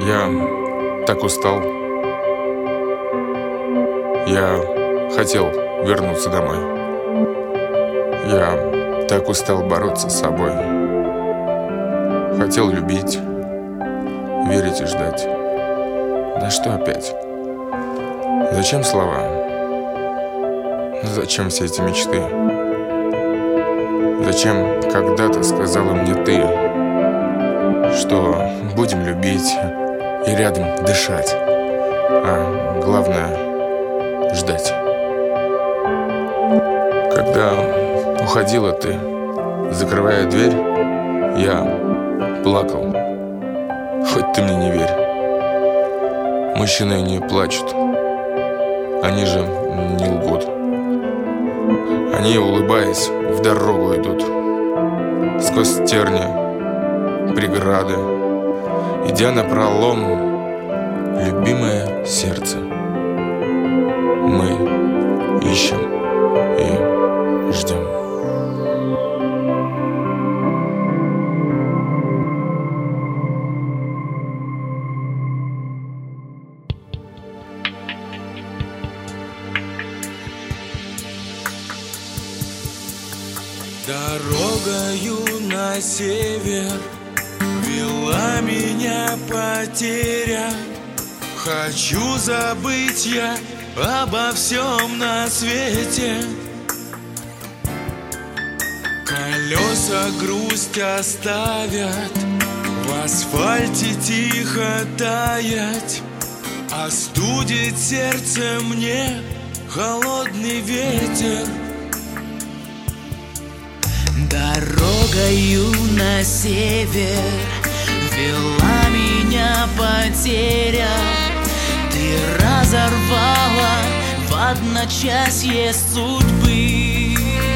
Я так устал. Я хотел вернуться домой. Я так устал бороться с собой. Хотел любить, верить и ждать. Да что опять? Зачем слова? Зачем все эти мечты? Зачем когда-то сказала мне ты, что будем любить и рядом дышать, а главное — ждать? Когда уходила ты, закрывая дверь, я плакал. Хоть ты мне не верь. Мужчины не плачут, они же не лгут. Они, улыбаясь, в дорогу идут, сквозь терни, преграды, идя напролом, любимое сердце мы ищем и ждем. Дорогою на север вела меня потеря. Хочу забыть я обо всем на свете. Колеса грусть оставят, в асфальте тихо таять. Остудит сердце мне холодный ветер. Дорогою на север вела меня потеря. Ты разорвала в одночасье судьбы.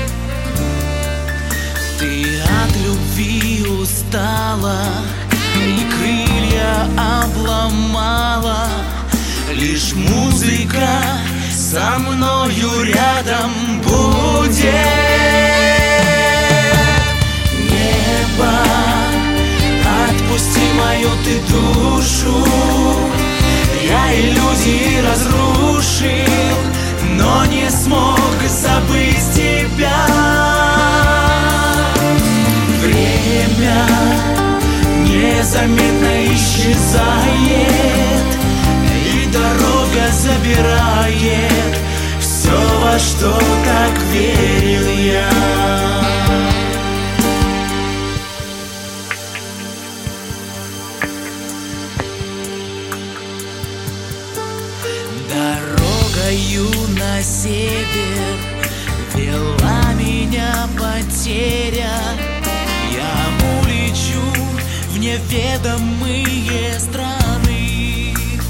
Ты от любви устала и крылья обломала. Лишь музыка со мною рядом будет. Отпусти мою ты душу. Я иллюзии разрушил, но не смог забыть тебя. Время незаметно исчезает, и дорога забирает все, во что так верил я. Дорогою на север вела меня потеря. Я улечу в неведомые страны.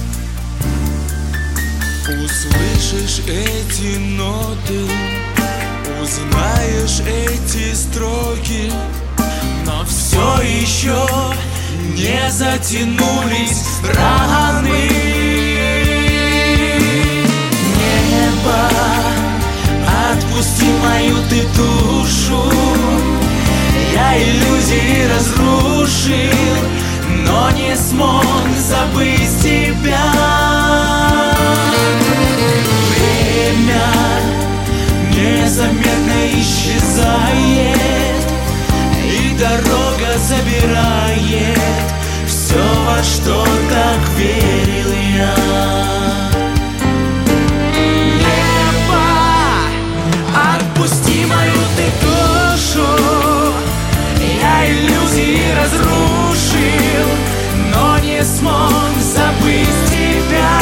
Услышишь эти ноты, узнаешь эти строки, но все еще не затянулись раны. Отпусти мою ты душу. Я иллюзии разрушил, но не смог забыть тебя. Время незаметно исчезает, и дорога забирает все, во что так верил я. Отпусти мою ты душу. Я иллюзии разрушил, но не смог забыть тебя.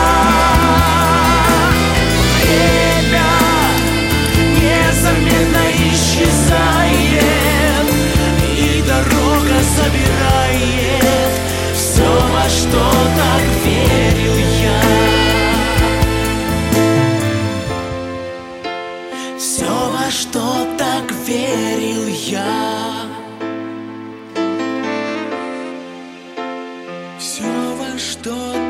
Время незаметно исчезает, и дорога забирает все, во что так верил я. Все, во что так верил я. Все, во что